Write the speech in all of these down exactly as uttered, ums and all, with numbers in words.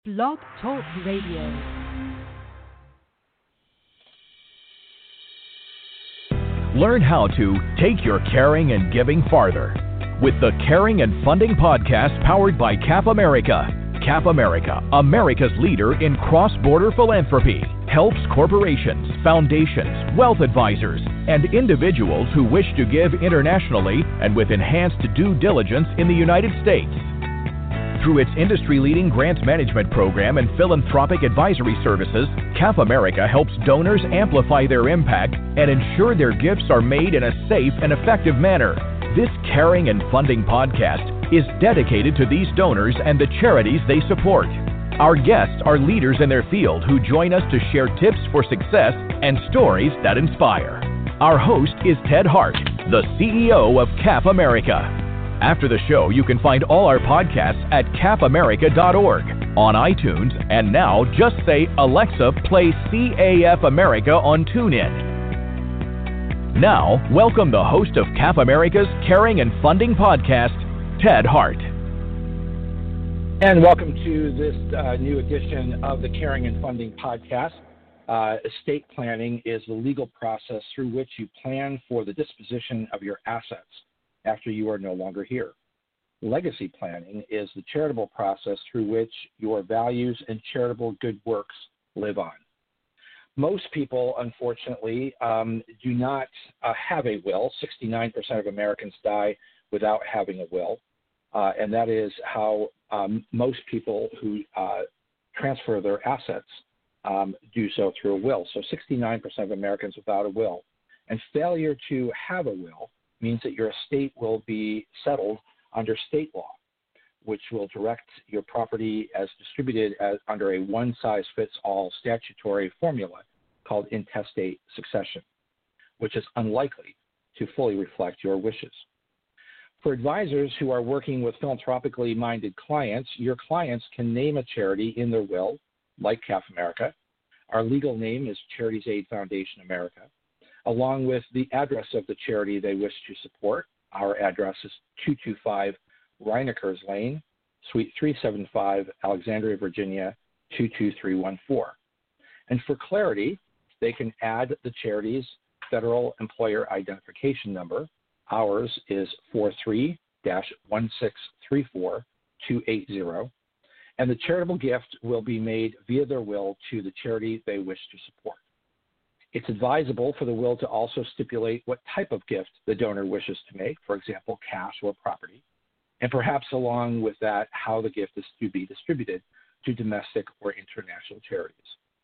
Blog Talk Radio. Learn how to take your caring and giving farther with the Caring and Funding Podcast powered by CAF America. CAF America, America's leader in cross-border philanthropy, helps corporations, foundations, wealth advisors, and individuals who wish to give internationally and with enhanced due diligence in the United States. Through its industry-leading grant management program and philanthropic advisory services, CAF America helps donors amplify their impact and ensure their gifts are made in a safe and effective manner. This Caring and Funding Podcast is dedicated to these donors and the charities they support. Our guests are leaders in their field who join us to share tips for success and stories that inspire. Our host is Ted Hart, the C E O of CAF America. After the show, you can find all our podcasts at caf america dot org, on iTunes, and now just say, Alexa, play C A F America on TuneIn. Now, welcome the host of CAF America's Caring and Funding Podcast, Ted Hart. And welcome to this uh, new edition of the Caring and Funding Podcast. Uh, estate planning is the legal process through which you plan for the disposition of your assets after you are no longer here. Legacy planning is the charitable process through which your values and charitable good works live on. Most people, unfortunately, um, do not uh, have a will. sixty-nine percent of Americans die without having a will, uh, and that is how um, most people who uh, transfer their assets um, do so through a will. So sixty-nine percent of Americans without a will. And failure to have a will means that your estate will be settled under state law, which will direct your property as distributed as under a one-size-fits-all statutory formula called intestate succession, which is unlikely to fully reflect your wishes. For advisors who are working with philanthropically minded clients, your clients can name a charity in their will, like CAF America. Our legal name is Charities Aid Foundation America, along with the address of the charity they wish to support. Our address is two two five Reinekers Lane, Suite three seventy-five, Alexandria, Virginia, two two three one four. And for clarity, they can add the charity's federal employer identification number. Ours is four three one six three four two eight zero. And the charitable gift will be made via their will to the charity they wish to support. It's advisable for the will to also stipulate what type of gift the donor wishes to make, for example, cash or property, and perhaps along with that, how the gift is to be distributed to domestic or international charities.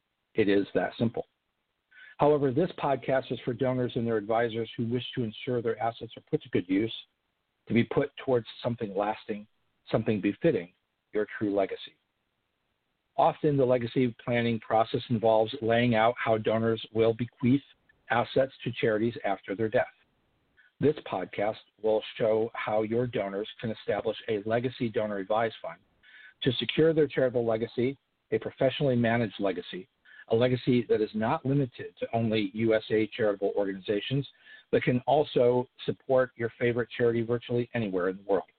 It is that simple. However, this podcast is for donors and their advisors who wish to ensure their assets are put to good use, to be put towards something lasting, something befitting your true legacy. Often the legacy planning process involves laying out how donors will bequeath assets to charities after their death. This podcast will show how your donors can establish a legacy donor advised fund to secure their charitable legacy, a professionally managed legacy, a legacy that is not limited to only U S A charitable organizations, but can also support your favorite charity virtually anywhere in the world.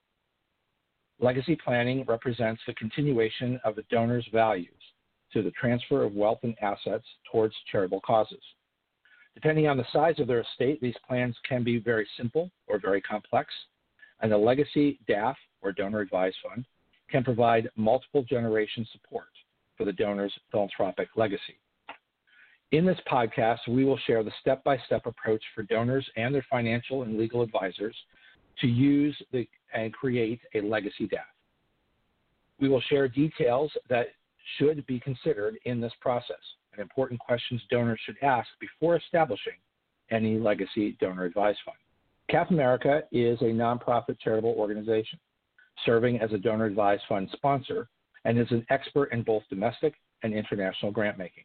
Legacy planning represents the continuation of the donor's values through the transfer of wealth and assets towards charitable causes. Depending on the size of their estate, these plans can be very simple or very complex, and the legacy D A F, or donor advised fund, can provide multiple generation support for the donor's philanthropic legacy. In this podcast, we will share the step-by-step approach for donors and their financial and legal advisors to use the, and create a legacy D A F. We will share details that should be considered in this process and important questions donors should ask before establishing any legacy donor advised fund. CAF America is a nonprofit charitable organization serving as a donor advised fund sponsor and is an expert in both domestic and international grant making.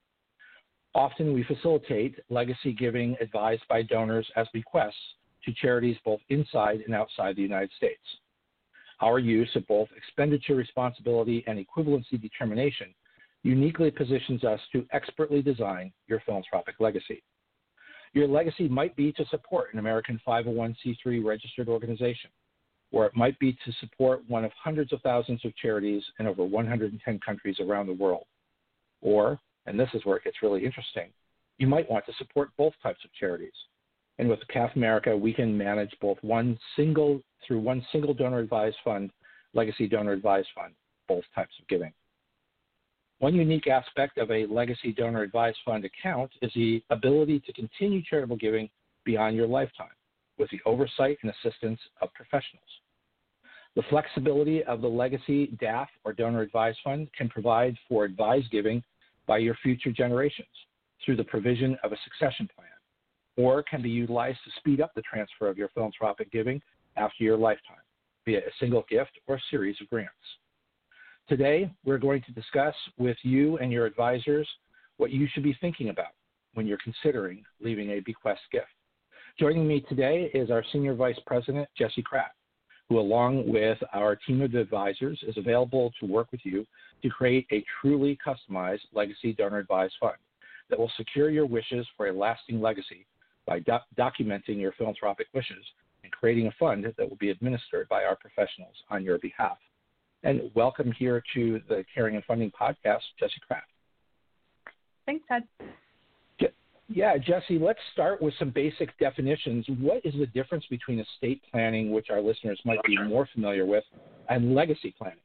Often we facilitate legacy giving advised by donors as bequests to charities both inside and outside the United States. Our use of both expenditure responsibility and equivalency determination uniquely positions us to expertly design your philanthropic legacy. Your legacy might be to support an American five oh one c three registered organization, or it might be to support one of hundreds of thousands of charities in over one hundred ten countries around the world. Or, and this is where it gets really interesting, you might want to support both types of charities. And with C A F America, we can manage both one single, through one single donor-advised fund, Legacy Donor Advised Fund, both types of giving. One unique aspect of a Legacy Donor Advised Fund account is the ability to continue charitable giving beyond your lifetime with the oversight and assistance of professionals. The flexibility of the Legacy D A F or Donor Advised Fund can provide for advised giving by your future generations through the provision of a succession plan, or can be utilized to speed up the transfer of your philanthropic giving after your lifetime via a single gift or series of grants. Today, we're going to discuss with you and your advisors what you should be thinking about when you're considering leaving a bequest gift. Joining me today is our Senior Vice President, Jesse Kraft, who along with our team of advisors is available to work with you to create a truly customized Legacy Donor Advised Fund that will secure your wishes for a lasting legacy by do- documenting your philanthropic wishes and creating a fund that will be administered by our professionals on your behalf. And welcome here to the Caring and Funding Podcast, Jesse Kraft. Thanks, Ted. Yeah, Jesse, let's start with some basic definitions. What is the difference between estate planning, which our listeners might be more familiar with, and legacy planning?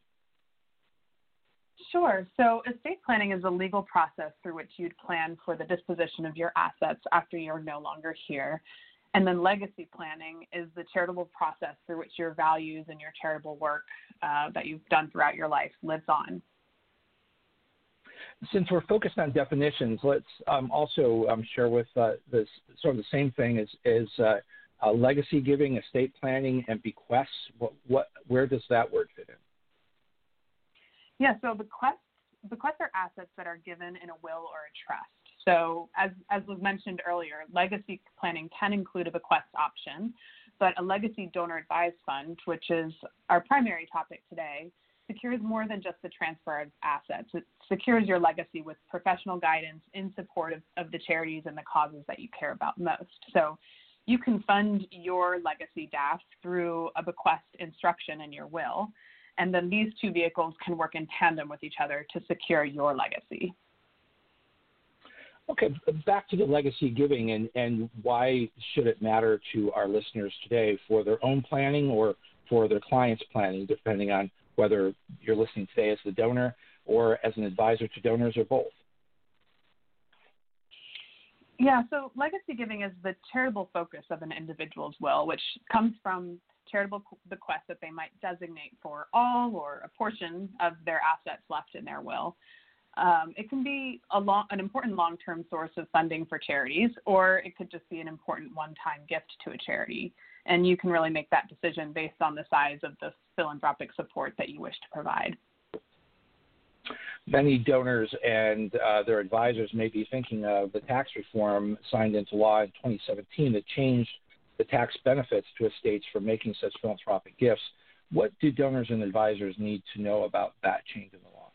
Sure. So estate planning is a legal process through which you'd plan for the disposition of your assets after you're no longer here. And then legacy planning is the charitable process through which your values and your charitable work uh, that you've done throughout your life lives on. Since we're focused on definitions, let's um, also um, share with uh, this sort of the same thing as, as uh, uh, legacy giving, estate planning, and bequests. What, what, where does that word fit in? Yeah, so bequests, bequests are assets that are given in a will or a trust. So as, as was mentioned earlier, legacy planning can include a bequest option, but a legacy donor advised fund, which is our primary topic today, secures more than just the transfer of assets. It secures your legacy with professional guidance in support of, of the charities and the causes that you care about most. So you can fund your legacy D A F through a bequest instruction in your will, and then these two vehicles can work in tandem with each other to secure your legacy. Okay, back to the legacy giving and, and why should it matter to our listeners today for their own planning or for their clients' planning, depending on whether you're listening today as the donor or as an advisor to donors or both? Yeah, so legacy giving is the charitable focus of an individual's will, which comes from charitable bequests that they might designate for all or a portion of their assets left in their will. Um, it can be a long, an important long-term source of funding for charities, or it could just be an important one-time gift to a charity. And you can really make that decision based on the size of the philanthropic support that you wish to provide. Many donors and uh, their advisors may be thinking of the tax reform signed into law in twenty seventeen that changed the tax benefits to estates for making such philanthropic gifts. What do donors and advisors need to know about that change in the law?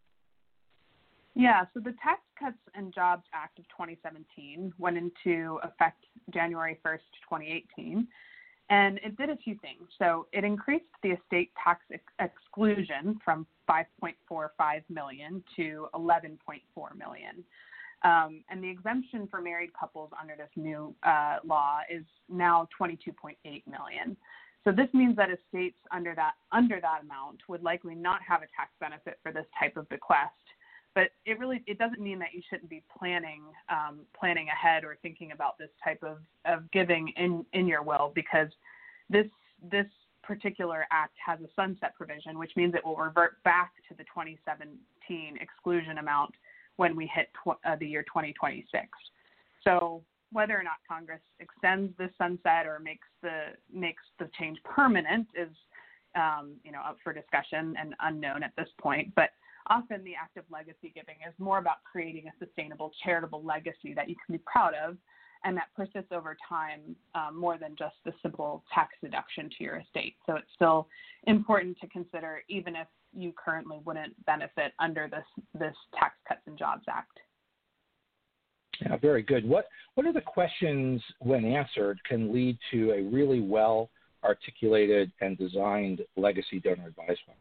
Yeah, so the Tax Cuts and Jobs Act of twenty seventeen went into effect January first, twenty eighteen, and it did a few things. So it increased the estate tax ex- exclusion from five point four five million dollars to eleven point four million dollars. Um, and the exemption for married couples under this new uh, law is now twenty-two point eight million dollars. So this means that estates under that under that amount would likely not have a tax benefit for this type of bequest. But it really it doesn't mean that you shouldn't be planning um, planning ahead or thinking about this type of, of giving in, in your will, because this this particular act has a sunset provision, which means it will revert back to the twenty seventeen exclusion amount when we hit tw- uh, the year twenty twenty-six. So whether or not Congress extends this sunset or makes the makes the change permanent is um, you know up for discussion and unknown at this point, but often the act of legacy giving is more about creating a sustainable charitable legacy that you can be proud of and that persists over time um, more than just the simple tax deduction to your estate. So it's still important to consider even if you currently wouldn't benefit under this, this Tax Cuts and Jobs Act. Yeah, very good. What, what are the questions when answered can lead to a really well articulated and designed legacy donor advised fund?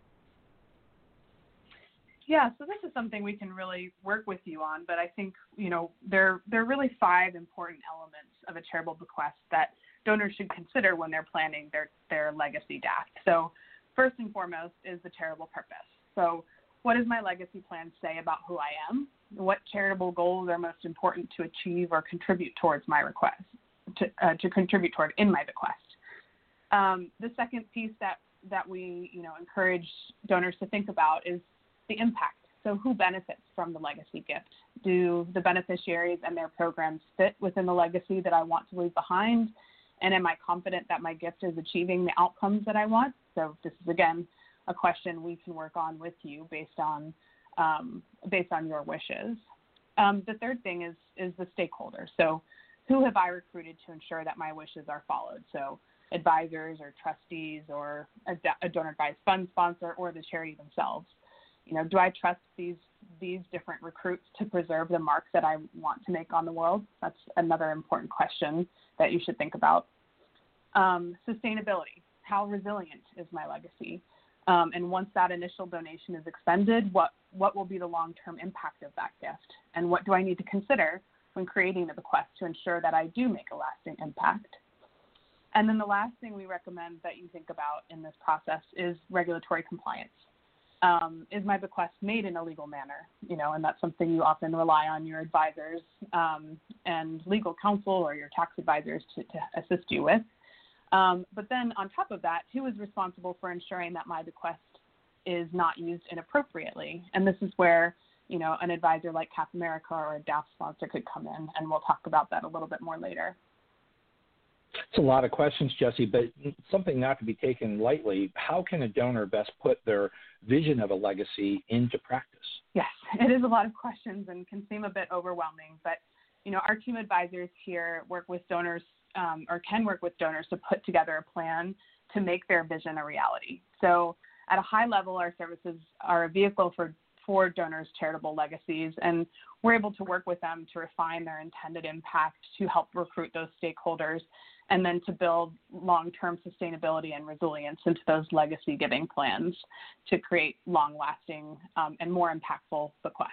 Yeah, so this is something we can really work with you on, but I think, you know, there, there are really five important elements of a charitable bequest that donors should consider when they're planning their, their legacy D A F. So first and foremost is the charitable purpose. So what does my legacy plan say about who I am? What charitable goals are most important to achieve or contribute towards my request, to, uh, to contribute toward in my bequest? Um, the second piece that, that we, you know, encourage donors to think about is the impact. So who benefits from the legacy gift? Do the beneficiaries and their programs fit within the legacy that I want to leave behind? And am I confident that my gift is achieving the outcomes that I want? So this is, again, a question we can work on with you based on um, based on your wishes. Um, the third thing is, is the stakeholder. So who have I recruited to ensure that my wishes are followed? So advisors or trustees or a, a donor advised fund sponsor or the charity themselves. You know, do I trust these these different recruits to preserve the mark that I want to make on the world? That's another important question that you should think about. Um, sustainability. How resilient is my legacy? Um, and once that initial donation is expended, what, what will be the long-term impact of that gift? And what do I need to consider when creating the bequest to ensure that I do make a lasting impact? And then the last thing we recommend that you think about in this process is regulatory compliance. Um, is my bequest made in a legal manner? You know, and that's something you often rely on your advisors um, and legal counsel or your tax advisors to, to assist you with. Um, but then on top of that, who is responsible for ensuring that my bequest is not used inappropriately? And this is where, you know, an advisor like Cap America or a D A F sponsor could come in, and we'll talk about that a little bit more later. It's a lot of questions, Jesse, but something not to be taken lightly. How can a donor best put their vision of a legacy into practice? Yes, it is a lot of questions and can seem a bit overwhelming, but, you know, our team advisors here work with donors um, or can work with donors to put together a plan to make their vision a reality. So at a high level, our services are a vehicle for for donors' charitable legacies, and we're able to work with them to refine their intended impact, to help recruit those stakeholders, and then to build long-term sustainability and resilience into those legacy giving plans to create long-lasting um, and more impactful bequests.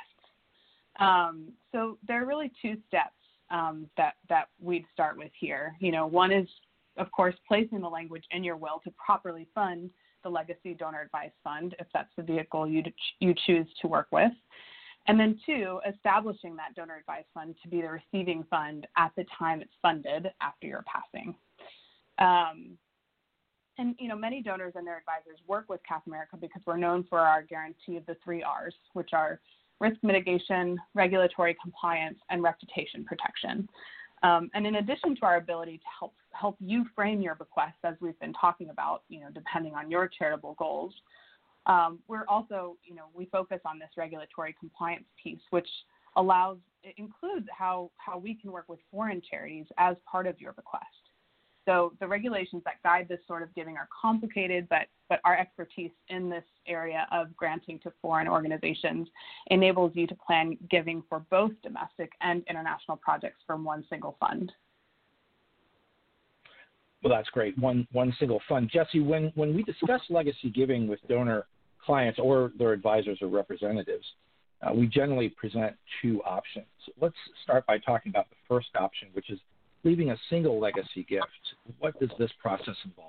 Um, so there are really two steps um, that, that we'd start with here. You know, one is, of course, placing the language in your will to properly fund the Legacy Donor Advised Fund, if that's the vehicle you you choose to work with. And then two, establishing that donor advised fund to be the receiving fund at the time it's funded after your passing. Um, and, you know, many donors and their advisors work with Cap America because we're known for our guarantee of the three R's, which are risk mitigation, regulatory compliance, and reputation protection. Um, and in addition to our ability to help help you frame your bequest, as we've been talking about, you know, depending on your charitable goals, um, we're also, you know, we focus on this regulatory compliance piece, which allows, it includes how, how we can work with foreign charities as part of your bequest. So the regulations that guide this sort of giving are complicated, but, but our expertise in this area of granting to foreign organizations enables you to plan giving for both domestic and international projects from one single fund. Well, that's great. One one single fund. Jesse, when, when we discuss legacy giving with donor clients or their advisors or representatives, uh, we generally present two options. Let's start by talking about the first option, which is leaving a single legacy gift. What does this process involve?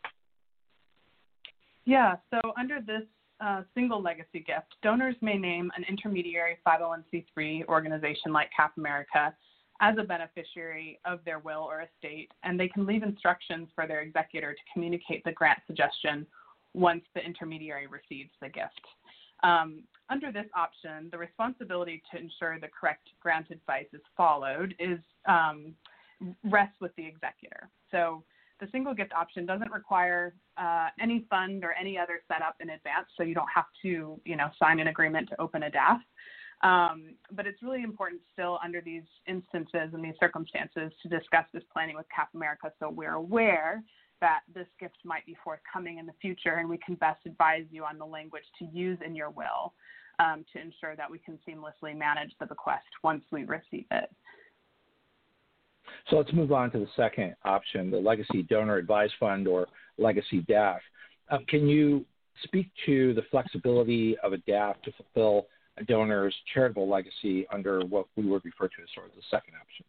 Yeah, so under this uh, single legacy gift, donors may name an intermediary five oh one c three organization like Cap America as a beneficiary of their will or estate, and they can leave instructions for their executor to communicate the grant suggestion once the intermediary receives the gift. Um, under this option, the responsibility to ensure the correct grant advice is followed is um, rests with the executor. So the single gift option doesn't require uh, any fund or any other setup in advance, so you don't have to, you know, sign an agreement to open a D A F. Um, but it's really important still under these instances and these circumstances to discuss this planning with Cap America so we're aware that this gift might be forthcoming in the future, and we can best advise you on the language to use in your will um, to ensure that we can seamlessly manage the bequest once we receive it. So let's move on to the second option, the Legacy Donor Advised Fund, or Legacy D A F. Um, can you speak to the flexibility of a D A F to fulfill a donor's charitable legacy under what we would refer to as sort of the second option?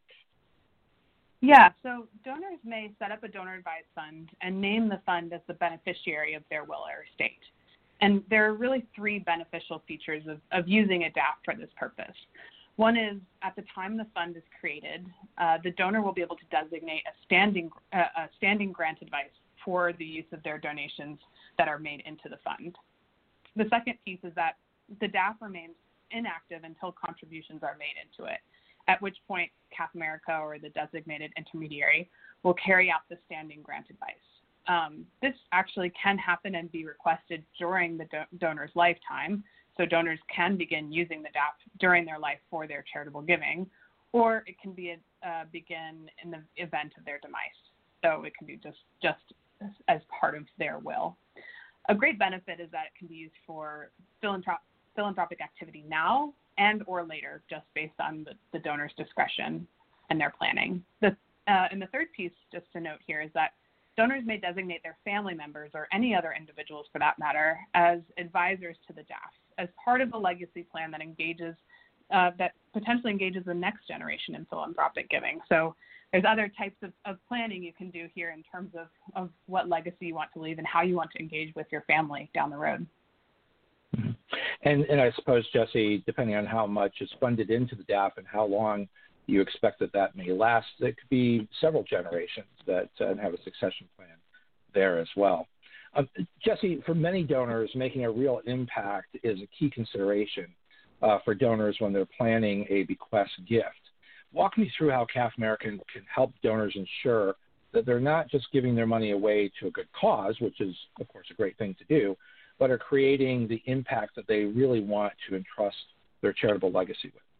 Yeah, so donors may set up a donor advised fund and name the fund as the beneficiary of their will or estate. And there are really three beneficial features of, of using a D A F for this purpose. One is, at the time the fund is created, uh, the donor will be able to designate a standing, uh, a standing grant advice for the use of their donations that are made into the fund. The second piece is that the D A F remains inactive until contributions are made into it, at which point C A F America or the designated intermediary will carry out the standing grant advice. Um, this actually can happen and be requested during the do- donor's lifetime, so donors can begin using the D A F during their life for their charitable giving, or it can be uh, begin in the event of their demise. So it can be just, just as part of their will. A great benefit is that it can be used for philanthrop- philanthropic activity now and or later, just based on the, the donor's discretion and their planning. The, uh, and the third piece, just to note here, is that donors may designate their family members or any other individuals, for that matter, as advisors to the D A F as part of a legacy plan that engages, uh, that potentially engages the next generation in philanthropic giving. So there's other types of, of planning you can do here in terms of, of what legacy you want to leave and how you want to engage with your family down the road. Mm-hmm. And, and I suppose, Jesse, depending on how much is funded into the D A F and how long you expect that that may last, it could be several generations that uh, have a succession plan there as well. Uh, Jesse, for many donors, making a real impact is a key consideration uh, for donors when they're planning a bequest gift. Walk me through how C A F America can help donors ensure that they're not just giving their money away to a good cause, which is, of course, a great thing to do, but are creating the impact that they really want to entrust their charitable legacy with.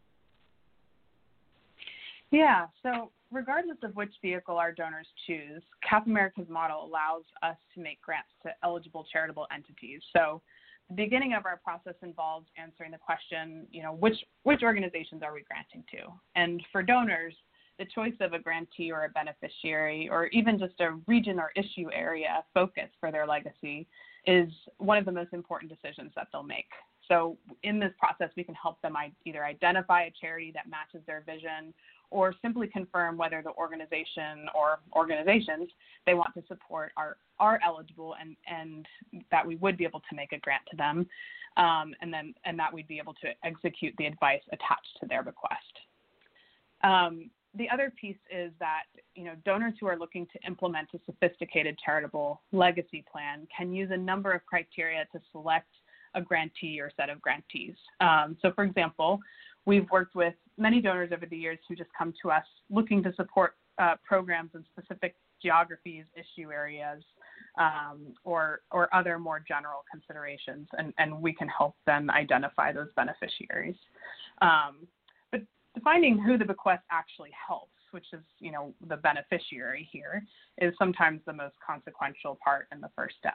Yeah, so regardless of which vehicle our donors choose, C A F America's model allows us to make grants to eligible charitable entities. So the beginning of our process involves answering the question, you know, which, which organizations are we granting to? And for donors, the choice of a grantee or a beneficiary, or even just a region or issue area focus for their legacy, is one of the most important decisions that they'll make. So in this process, we can help them either identify a charity that matches their vision, or simply confirm whether the organization or organizations they want to support are, are eligible and, and that we would be able to make a grant to them, um, and then and that we'd be able to execute the advice attached to their bequest. Um, the other piece is that, you know, donors who are looking to implement a sophisticated charitable legacy plan can use a number of criteria to select a grantee or set of grantees. Um, so, for example, we've worked with many donors over the years who just come to us looking to support uh, programs in specific geographies, issue areas, um, or or other more general considerations, and, and we can help them identify those beneficiaries. Um, but defining who the bequest actually helps, which is, you know, the beneficiary here, is sometimes the most consequential part in the first step.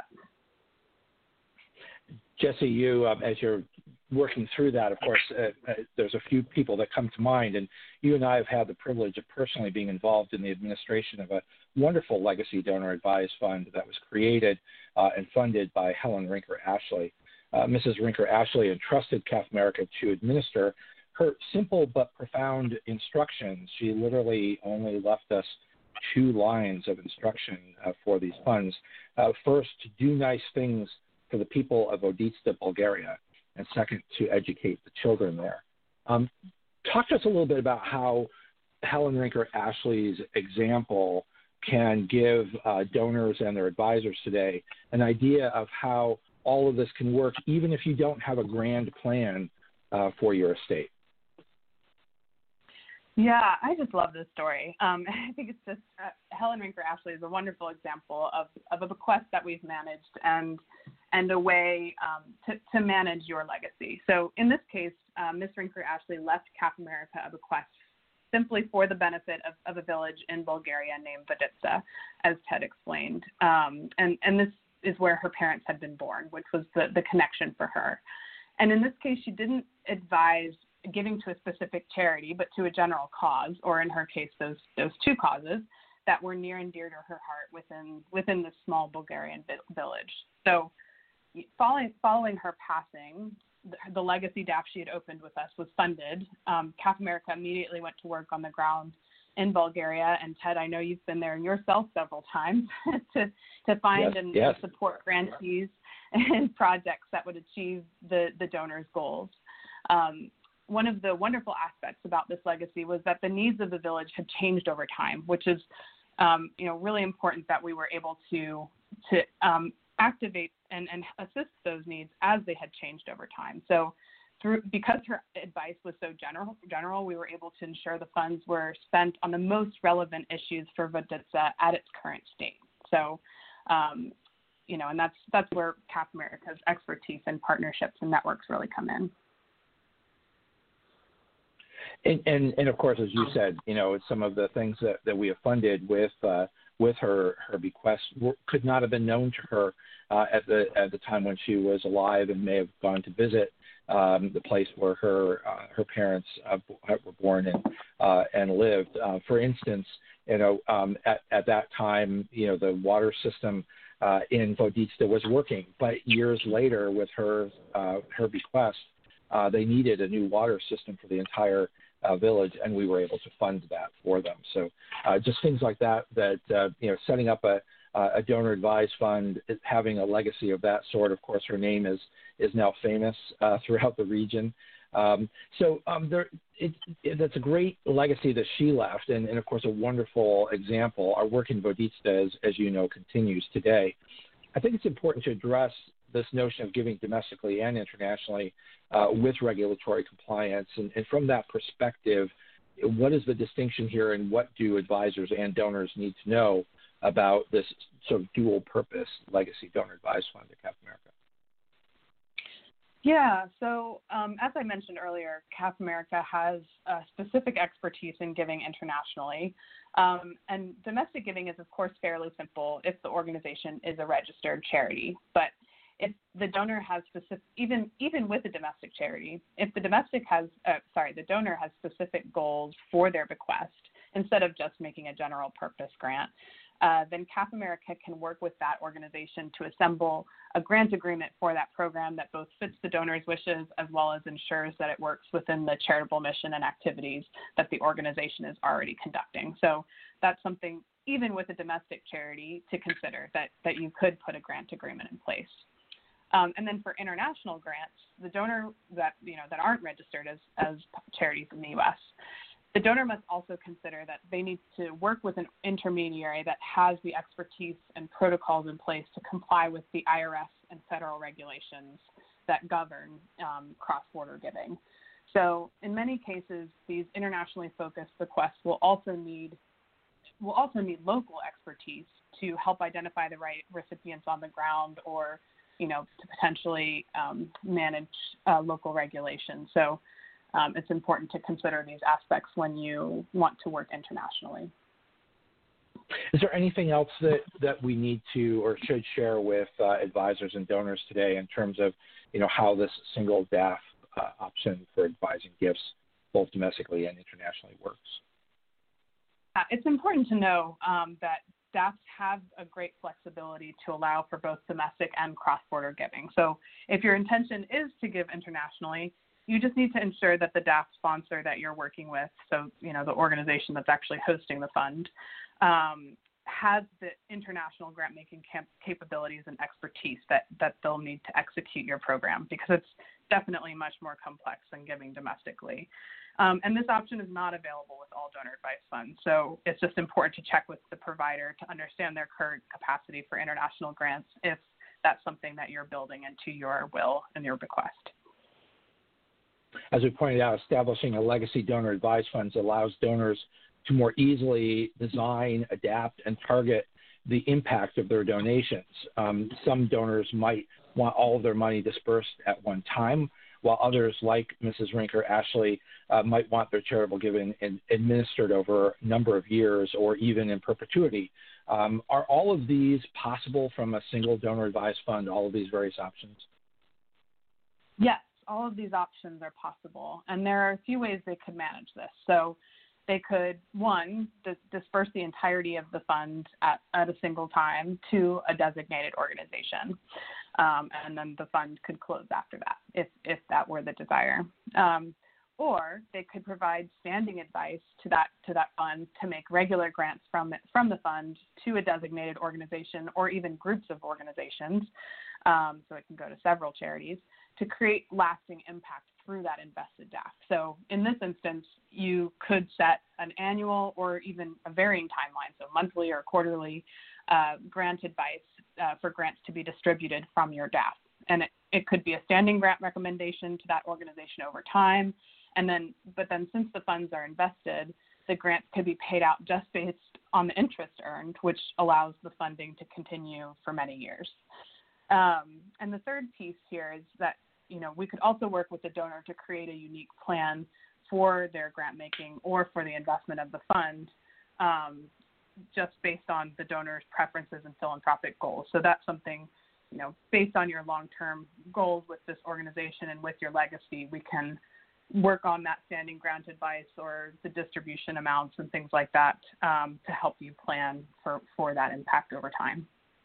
Jesse, you, um, as you're working through that, of course, uh, uh, there's a few people that come to mind, and you and I have had the privilege of personally being involved in the administration of a wonderful legacy donor advised fund that was created uh, and funded by Helen Rinker Ashley. Uh, Missus Rinker Ashley entrusted C A F America to administer her simple but profound instructions. She literally only left us two lines of instruction uh, for these funds. Uh, first, to do nice things for the people of Oditsa, Bulgaria, and second, to educate the children there. Um, talk to us a little bit about how Helen Rinker Ashley's example can give uh, donors and their advisors today an idea of how all of this can work, even if you don't have a grand plan uh, for your estate. Yeah, I just love this story. Um, I think it's just, uh, Helen Rinker Ashley is a wonderful example of, of a bequest that we've managed and and a way um, to, to manage your legacy. So in this case, um, Miz Rinker Ashley left C A F America a bequest simply for the benefit of, of a village in Bulgaria named Oditsa, as Ted explained. Um, and, and this is where her parents had been born, which was the, the connection for her. And in this case, she didn't advise giving to a specific charity, but to a general cause, or in her case, those those two causes that were near and dear to her heart within within this small Bulgarian village. So following following her passing, the, the legacy D A F she had opened with us was funded. Um, C A F America immediately went to work on the ground in Bulgaria, and Ted, I know you've been there yourself several times to to find yes, and yes. support grantees and projects that would achieve the, the donors' goals. Um, one of the wonderful aspects about this legacy was that the needs of the village had changed over time, which is um, you know, really important that we were able to to um, activate and, and assist those needs as they had changed over time. So through, because her advice was so general, general, we were able to ensure the funds were spent on the most relevant issues for Voditsa at its current state. So, um, you know, and that's that's where C A F America's expertise and partnerships and networks really come in. And, and, and of course, as you said, you know, some of the things that, that we have funded with uh, with her her bequest were, could not have been known to her uh, at the at the time when she was alive, and may have gone to visit um, the place where her uh, her parents uh, were born and uh, and lived. Uh, for instance, you know, um, at at that time, you know, the water system uh, in Voditsa was working, but years later, with her uh, her bequest, uh, they needed a new water system for the entire Uh, village, and we were able to fund that for them. So uh, just things like that, that, uh, you know, setting up a, a donor advised fund, having a legacy of that sort. Of course, her name is, is now famous uh, throughout the region. Um, so um, there, it, it, that's a great legacy that she left, and, and of course, a wonderful example. Our work in Voditsa, as, as you know, continues today. I think it's important to address this notion of giving domestically and internationally uh, with regulatory compliance. And, and from that perspective, what is the distinction here, and what do advisors and donors need to know about this sort of dual purpose legacy donor advised fund at C A F America? Yeah, so um, as I mentioned earlier, C A F America has a specific expertise in giving internationally. Um, and domestic giving is, of course, fairly simple if the organization is a registered charity. But if the donor has specific, even even with a domestic charity, if the domestic has, uh, sorry, the donor has specific goals for their bequest instead of just making a general purpose grant, uh, then C A F America can work with that organization to assemble a grant agreement for that program that both fits the donor's wishes as well as ensures that it works within the charitable mission and activities that the organization is already conducting. So that's something, even with a domestic charity, to consider, that that you could put a grant agreement in place. Um, and then for international grants, the donor that, you know, that aren't registered as, as charities in the U S, the donor must also consider that they need to work with an intermediary that has the expertise and protocols in place to comply with the I R S and federal regulations that govern um, cross-border giving. So in many cases, these internationally focused bequests will also need will also need local expertise to help identify the right recipients on the ground, or you know, to potentially um, manage uh, local regulations. So um, it's important to consider these aspects when you want to work internationally. Is there anything else that, that we need to or should share with uh, advisors and donors today in terms of, you know, how this single D A F uh, option for advising gifts, both domestically and internationally, works? Uh, it's important to know um, that D A Fs have a great flexibility to allow for both domestic and cross-border giving. So if your intention is to give internationally, you just need to ensure that the D A F sponsor that you're working with, so you know the organization that's actually hosting the fund, um, has the international grant-making camp- capabilities and expertise that, that they'll need to execute your program, because it's definitely much more complex than giving domestically. Um, and this option is not available with all donor advised funds. So it's just important to check with the provider to understand their current capacity for international grants if that's something that you're building into your will and your bequest. As we pointed out, establishing a legacy donor advised funds allows donors to more easily design, adapt, and target the impact of their donations. Um, some donors might want all of their money dispersed at one time, while others, like Missus Rinker Ashley, uh, might want their charitable giving in, administered over a number of years or even in perpetuity. Um, are all of these possible from a single donor advised fund, all of these various options? Yes, all of these options are possible, and there are a few ways they could manage this. So they could, one, dis- disperse the entirety of the fund at, at a single time to a designated organization, um, and then the fund could close after that if, if that were the desire. Um, or they could provide standing advice to that to that fund to make regular grants from it, from the fund to a designated organization or even groups of organizations, um, so it can go to several charities, to create lasting impact through that invested D A F. So in this instance, you could set an annual or even a varying timeline, so monthly or quarterly uh, grant advice uh, for grants to be distributed from your D A F. And it, it could be a standing grant recommendation to that organization over time. And then, but then since the funds are invested, the grants could be paid out just based on the interest earned, which allows the funding to continue for many years. Um, and the third piece here is that, you know, we could also work with the donor to create a unique plan for their grant making or for the investment of the fund, um, just based on the donor's preferences and philanthropic goals. So that's something, you know, based on your long-term goals with this organization and with your legacy, we can work on that standing grant advice or the distribution amounts and things like that um, to help you plan for, for that impact over time.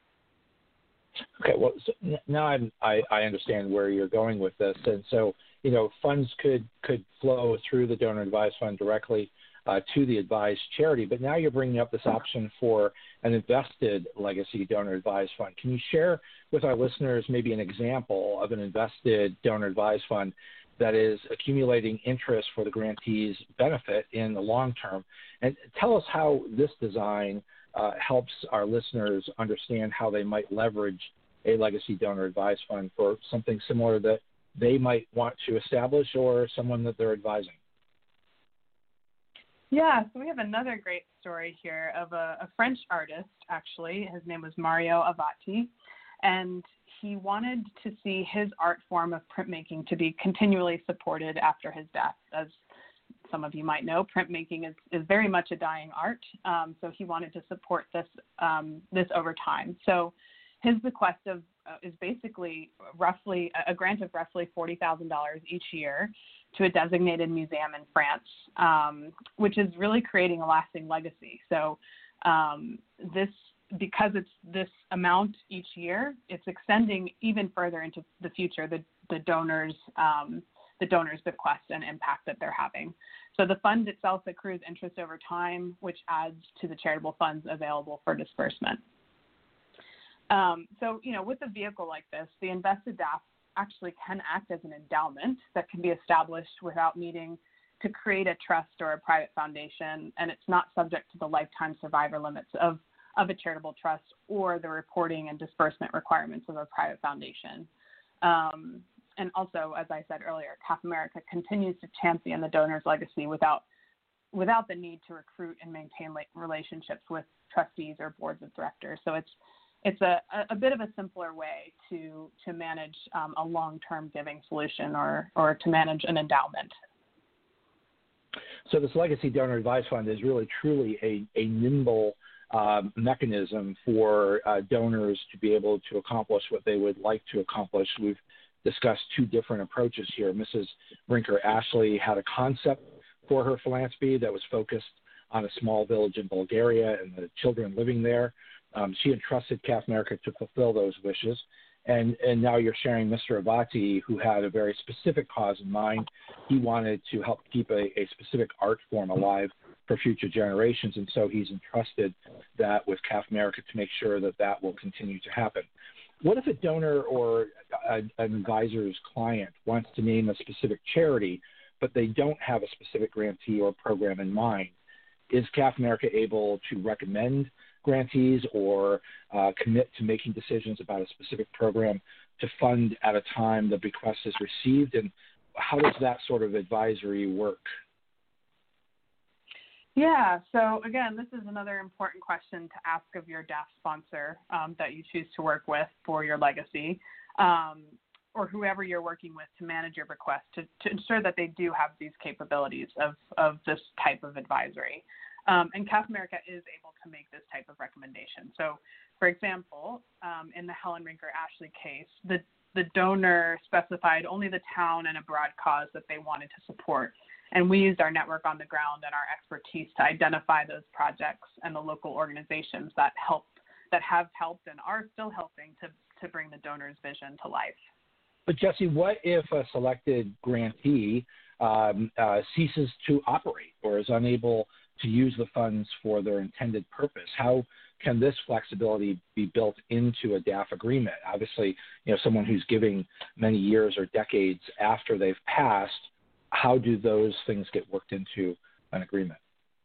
Okay, well, so now I'm, I, I understand where you're going with this. And so, you know, funds could, could flow through the donor advised fund directly uh, to the advised charity. But now you're bringing up this option for an invested legacy donor advised fund. Can you share with our listeners maybe an example of an invested donor advised fund that is accumulating interest for the grantee's benefit in the long term? And tell us how this design uh, helps our listeners understand how they might leverage a legacy donor advised fund for something similar that they might want to establish or someone that they're advising. Yeah, so we have another great story here of a, a French artist, actually. His name was Mario Avati, and he wanted to see his art form of printmaking to be continually supported after his death. As some of you might know, printmaking is, is very much a dying art, um, so he wanted to support this um, this over time. So his bequest of uh, is basically roughly a grant of roughly forty thousand dollars each year to a designated museum in France, um, which is really creating a lasting legacy. So um, this, because it's this amount each year, it's extending even further into the future, the, the donors, um, the donors' bequest and impact that they're having. So the fund itself accrues interest over time, which adds to the charitable funds available for disbursement. Um, so, you know, with a vehicle like this, the invested D A F actually can act as an endowment that can be established without needing to create a trust or a private foundation, and it's not subject to the lifetime survivor limits of, of a charitable trust or the reporting and disbursement requirements of a private foundation. Um, and also, as I said earlier, C A F America continues to champion the donor's legacy without without the need to recruit and maintain relationships with trustees or boards of directors. So it's It's a, a bit of a simpler way to to manage um, a long-term giving solution or, or to manage an endowment. So this Legacy Donor Advised Fund is really truly a, a nimble um, mechanism for uh, donors to be able to accomplish what they would like to accomplish. We've discussed two different approaches here. Missus Brinker-Ashley had a concept for her philanthropy that was focused on a small village in Bulgaria and the children living there. Um, she entrusted C A F America to fulfill those wishes. And, and now you're sharing Mister Avati, who had a very specific cause in mind. He wanted to help keep a, a specific art form alive for future generations. And so he's entrusted that with C A F America to make sure that that will continue to happen. What if a donor or a, an advisor's client wants to name a specific charity, but they don't have a specific grantee or program in mind? Is C A F America able to recommend grantees or uh, commit to making decisions about a specific program to fund at a time the bequest is received? And how does that sort of advisory work? Yeah, so again, this is another important question to ask of your D A F sponsor um, that you choose to work with for your legacy, um, or whoever you're working with to manage your bequest to, to ensure that they do have these capabilities of, of this type of advisory. Um, and C A F America is able to make this type of recommendation. So, for example, um, in the Helen Rinker-Ashley case, the, the donor specified only the town and a broad cause that they wanted to support. And we used our network on the ground and our expertise to identify those projects and the local organizations that help, that have helped and are still helping to, to bring the donor's vision to life. But Jesse, what if a selected grantee um, uh, ceases to operate or is unable to use the funds for their intended purpose? How can this flexibility be built into a D A F agreement? Obviously, you know, someone who's giving many years or decades after they've passed, how do those things get worked into an agreement?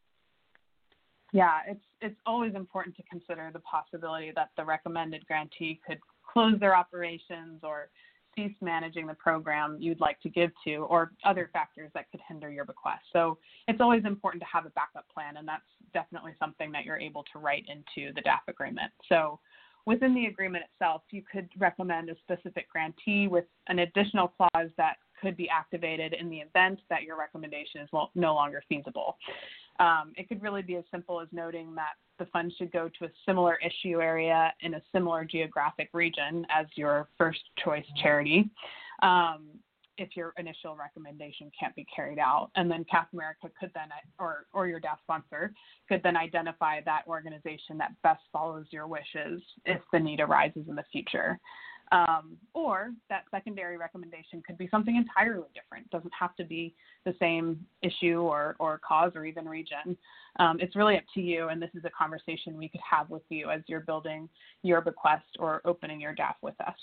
Yeah, it's it's always important to consider the possibility that the recommended grantee could close their operations or cease managing the program you'd like to give to, or other factors that could hinder your bequest. So it's always important to have a backup plan, and that's definitely something that you're able to write into the D A F agreement. So within the agreement itself, you could recommend a specific grantee with an additional clause that could be activated in the event that your recommendation is no longer feasible. Um, it could really be as simple as noting that the funds should go to a similar issue area in a similar geographic region as your first choice charity, um, if your initial recommendation can't be carried out. And then C A F America could then, or, or your D A F sponsor, could then identify that organization that best follows your wishes if the need arises in the future. Um, or that secondary recommendation could be something entirely different. It doesn't have to be the same issue or, or cause or even region. Um, it's really up to you, and this is a conversation we could have with you as you're building your bequest or opening your D A F with us.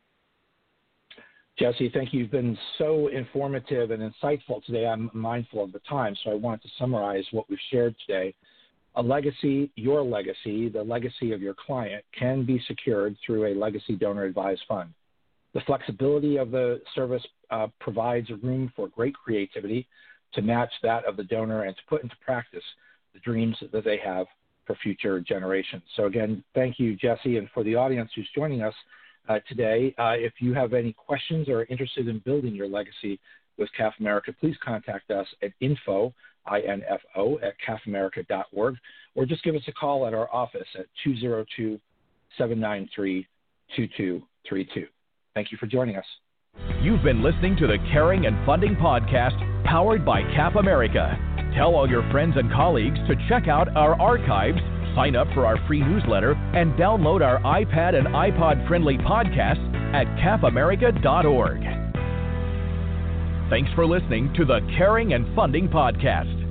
Jesse, thank you. You've been so informative and insightful today. I'm mindful of the time, so I wanted to summarize what we've shared today. A legacy, your legacy, the legacy of your client, can be secured through a legacy donor advised fund. The flexibility of the service uh, provides room for great creativity to match that of the donor and to put into practice the dreams that they have for future generations. So again, thank you, Jesse, and for the audience who's joining us uh, today. Uh, if you have any questions or are interested in building your legacy with C A F America, please contact us at info, I N F O, at C A F America dot org, or just give us a call at our office at two oh two, seven nine three, two two three two. Thank you for joining us. You've been listening to the Caring and Funding Podcast, powered by C A F America. Tell all your friends and colleagues to check out our archives, sign up for our free newsletter, and download our iPad and iPod-friendly podcasts at C A F America dot org. Thanks for listening to the Caring and Funding Podcast.